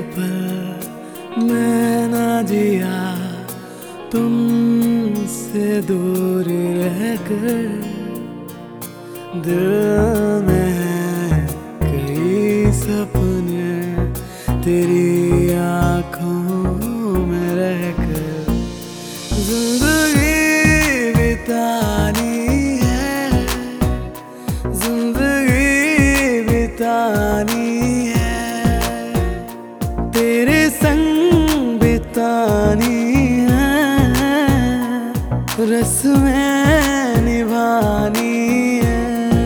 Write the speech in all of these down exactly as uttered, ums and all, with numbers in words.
पल मैं ना जिया तुमसे दूर रहकर। दिल में है कई सपने तेरी आँखों में रहकर। जिंदगी बितानी है, जिंदगी बितानी है, तेरे संग बितानी है, रस्में निभानी है।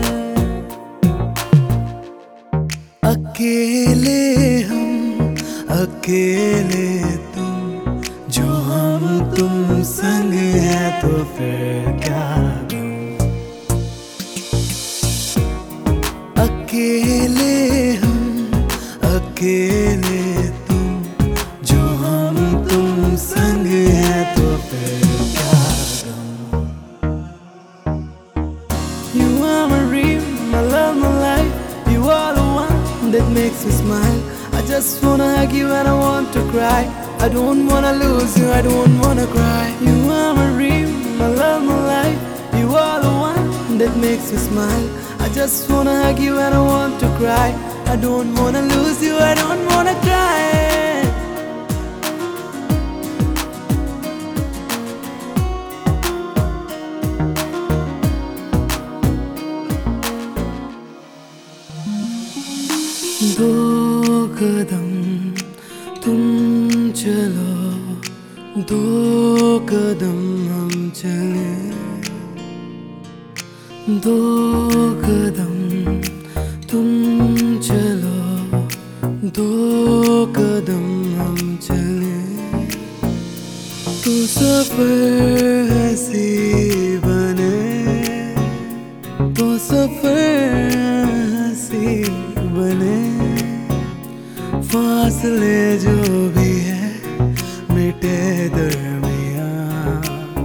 अकेले हम अकेले तुम, जो हम तुम संग है तो फिर क्या गम। अकेले हम अकेले तुम, जो हम तुम संग है तो फिर क्या गम। You are my dream, my love, my life. You are the one that makes me smile. I just wanna hug you and I want to cry. I don't wanna lose you, I don't wanna cry. You are my dream, my love, my life. You are the one that makes me smile. I just wanna hug you and I want to cry. I don't wanna lose you, I don't wanna cry. दो कदम तुम चलो, दो कदम हम चले। दो कदम तुम चलो, दो कदम हम चले। तो सफर हंसी बने, तो सफर हंसी बने। फासले जो भी है मिटे दरमियां।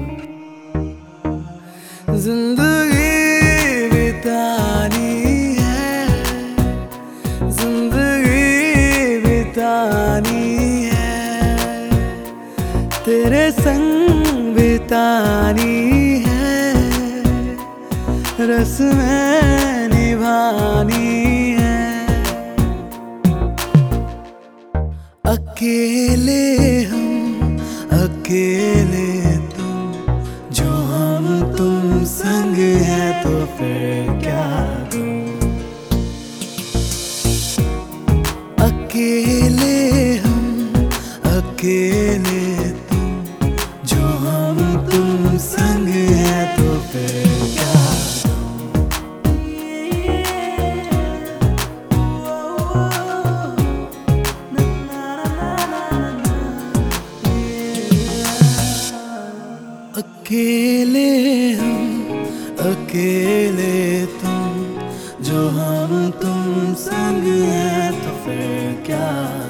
जिंदगी बितानी है, जिंदगी बितानी है, तेरे संग बितानी है, रस्में निभानी है। अकेले हम अकेले तुम, जो हम तुम संग है तो फिर क्या गम। अकेले हम अकेले तुम, जो हम तुम संग है तो फिर क्या गम। अकेले हम अकेले तुम, जो हम तुम संग है तो फिर क्या।